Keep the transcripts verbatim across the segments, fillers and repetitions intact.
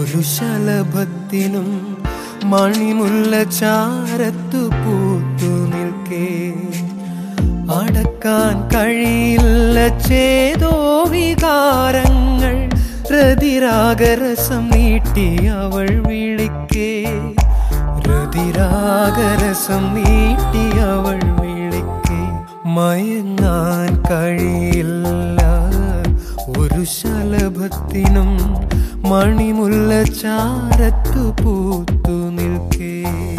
ഒരു ശലഭത്തിനും മണിമുല്ല ചാരത്തു പൂത്തു നിൽക്കേ അടക്കാൻ കഴിയില്ല ചേതോ വികാരങ്ങൾ രതിരാഗരസം നീട്ടി അവൾ വിളിക്കേ രതിരാഗരസം നീട്ടി അവൾ വിളിക്കേ മയങ്ങാൻ കഴിയില്ല ഒരു ശലഭത്തിനും മണിമുല്ല ചാരത്തു പൂത്തു നിൽക്കേ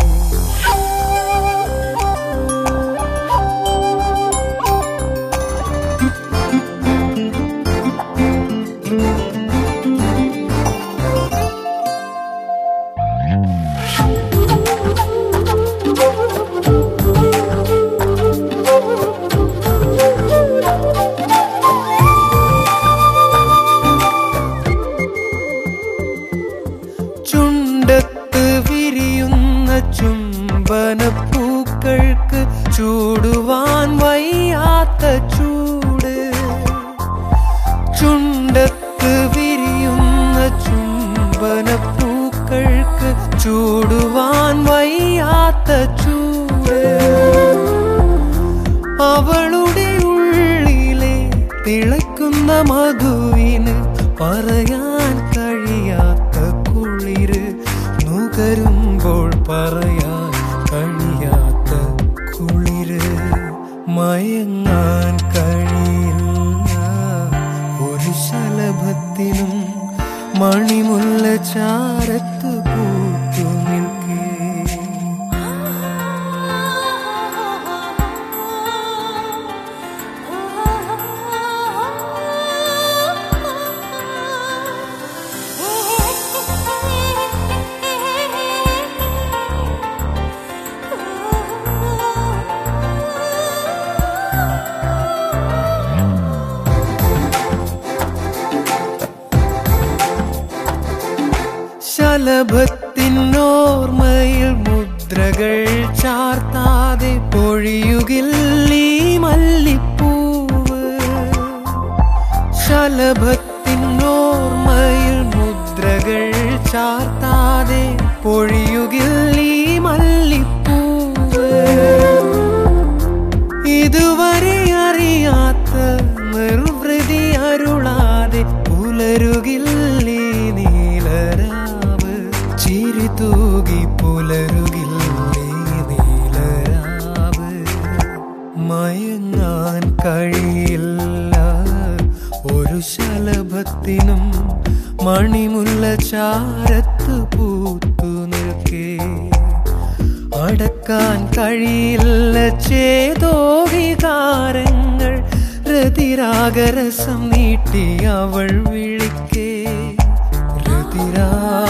ചുണ്ടത്ത് വിരിയുന്ന ചുംബനപ്പൂക്കൾക്ക് ചൂടുവാൻ വയ്യാത്ത ചൂട് ചുണ്ടത്ത് വിരിയുന്ന ചുംബനപ്പൂക്കൾക്ക് ചൂടുവാൻ വയ്യാത്ത ചൂട് അവളുടെ ഉള്ളിലെ തിളയ്ക്കുന്ന മധുവിന് പറയാൻ കഴിയാത്ത കുളിര് നുകരുമ്പോൾ പറയാൻ കഴിയാത്ത കുളിര് മയങ്ങാൻ കഴിയില്ല ഒരു ശലഭത്തിനും മണിമുല്ല ചാരത്തു പൂത്തു നിൽക്കേ ശലഭത്തിനോർമ്മയിൽ മുദ്രകൾ ചാർത്താതെ പൊഴിയുകില്ലീ മല്ലിപ്പൂവ് ശലഭത്തിനോർമ്മയിൽ മുദ്രകൾ ചാർത്താതെ പൊഴിയുകില്ലീ മല്ലിപ്പൂവ് ഇതുവരെ അറിയാത്ത നിർവൃതി അരുളാതെ പുലരുകില്ലീ നീലരാ ചിരി തൂകി പുലരുകില്ലേ നീലരാവ് മയങ്ങാൻ കഴിയില്ല ഒരു ശലഭത്തിനും മണിമുല്ല ചാരത്തു പൂത്തു നിൽക്കേ അടക്കാൻ കഴിയില്ല ചേതോ വികാരങ്ങൾ രതിരാഗരസം നീട്ടി അവൾ വിളിക്കേ രതിരാ